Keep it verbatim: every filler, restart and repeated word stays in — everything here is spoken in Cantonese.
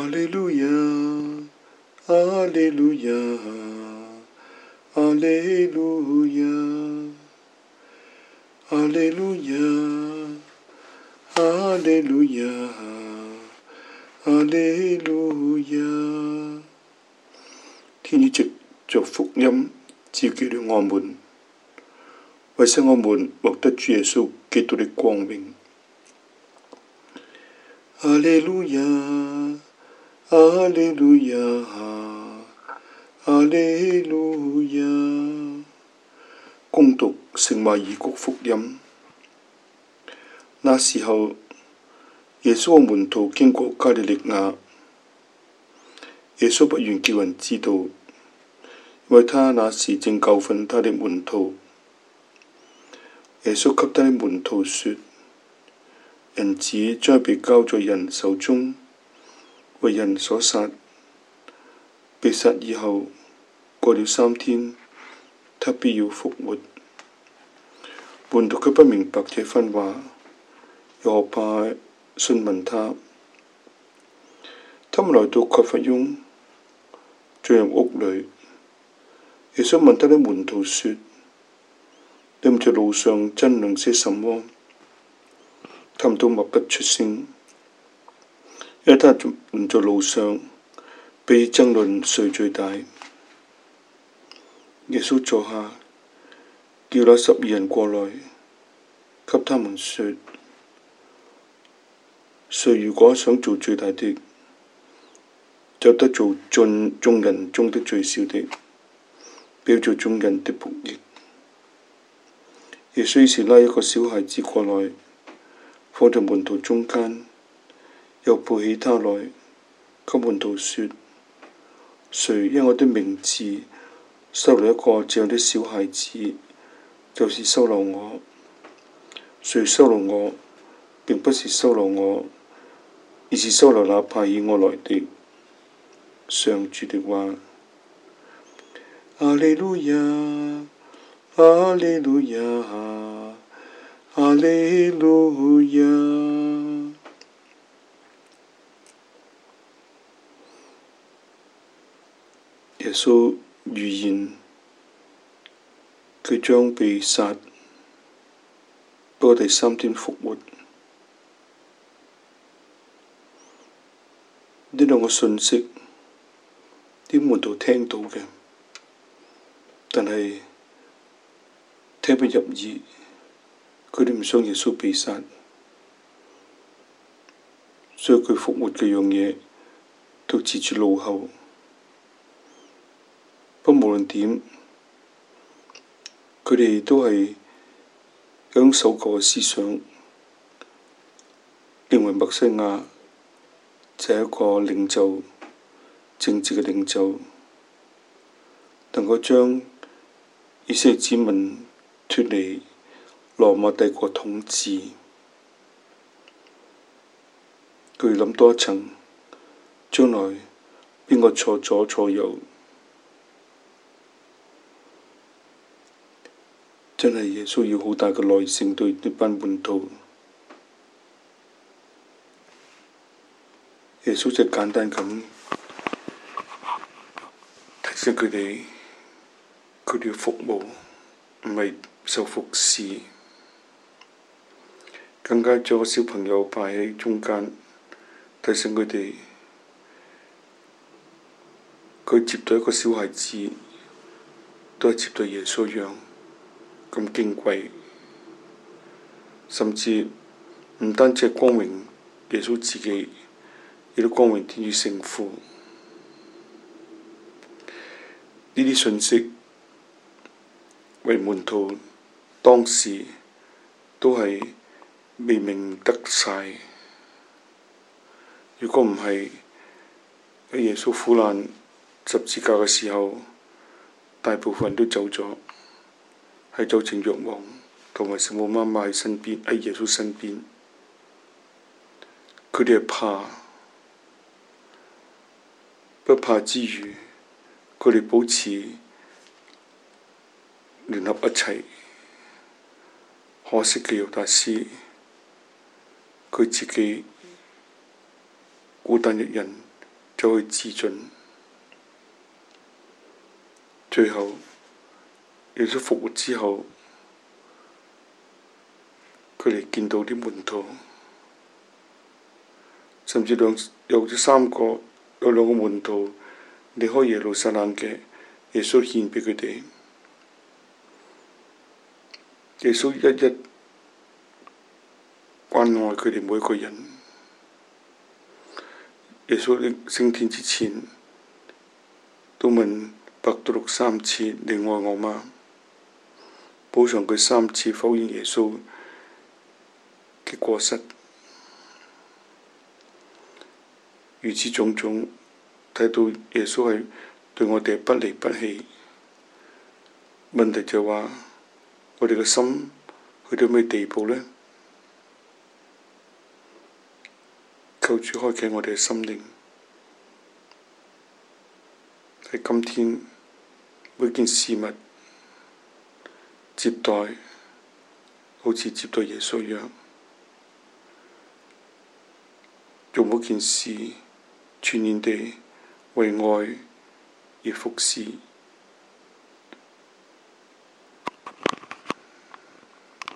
阿利路亞，阿利路亞，阿利路亞，阿利路亞，阿利路亞，阿利路亞。天主藉着福音召叫了我們，為使我們獲得主耶穌基督的光榮。阿利路亞，阿利路亞，阿利路亞。恭讀聖馬爾谷福音。那時候，耶穌和門徒經過加利肋亞。耶穌不願叫人知道，因為他那時正教訓他的門徒。耶穌給他的門徒說：人子將被交在人手中，為人所殺。被殺以後，過了三天，他必要復活。門徒卻不明白這番話，又怕詢問他。他們來到葛法翁，進入屋裏。耶穌問他的門徒說：你們在路上爭論些什麼？他們都默不出聲，因為他們在路上被爭論誰最大。耶穌坐下，叫那十二人過來，給他們說：誰如果想做最大的，就得做眾眾人中的最小的，不要做眾人的僕役。耶穌於是拉一個小孩子過來，放在門徒中間，又抱起他來，給門徒說：誰因我的名字收留一個這樣的小孩子，就是收留我。誰收留我，並不是收留我，而是收留那派遣我來的。上主的話。阿利路亞，阿利路亞，阿利路亞。耶穌預言佢將被殺，不過第三天復活。呢兩個信息，啲門徒聽到嘅，但係聽不入耳，佢哋唔想耶穌被殺，所以佢復活嘅樣嘢都置諸腦後。不過無論點，佢哋都係一種守舊嘅思想，認為默西亞就係一個領袖，政治嘅領袖，能夠將以色列子民脫離羅馬帝國統治。佢諗多一層，將來邊個坐左坐右，真係耶穌要好大嘅耐性對呢班門徒。耶穌就簡單咁提醒佢哋，佢哋要服務，唔係受服侍。更加將個小朋友擺喺中間，提醒佢哋，佢接待一個小孩子，都係接待耶穌一樣咁矜貴，甚至唔單止係光榮耶穌自己，亦都光榮天主聖父。呢啲信息為門徒當時都係未明得晒。如果唔係喺耶穌苦難十字架嘅時候，大部分人都走咗，係走情若望同埋聖母媽媽喺身邊，喺耶穌身邊。佢哋係怕，不怕之餘，佢哋保持聯合一齊。可惜嘅猶達斯，佢自己孤單一人走去自盡。最後耶穌復活之後，佢哋見到啲門徒，甚至兩有咗三個，有兩個門徒離開耶路撒冷嘅，耶穌獻畀佢哋。耶穌一一關愛佢哋每一個人。耶穌升天之前都問伯多祿三次：你愛我嗎？補償佢三次否認耶穌嘅過失。如此種種，睇到耶穌係對我哋不離不棄。問題就話，我哋嘅心去到咩地步呢？求主開啟我哋嘅心靈，喺今天每件事物接待，好似接待耶穌一樣，做每件事全然地為愛而服侍。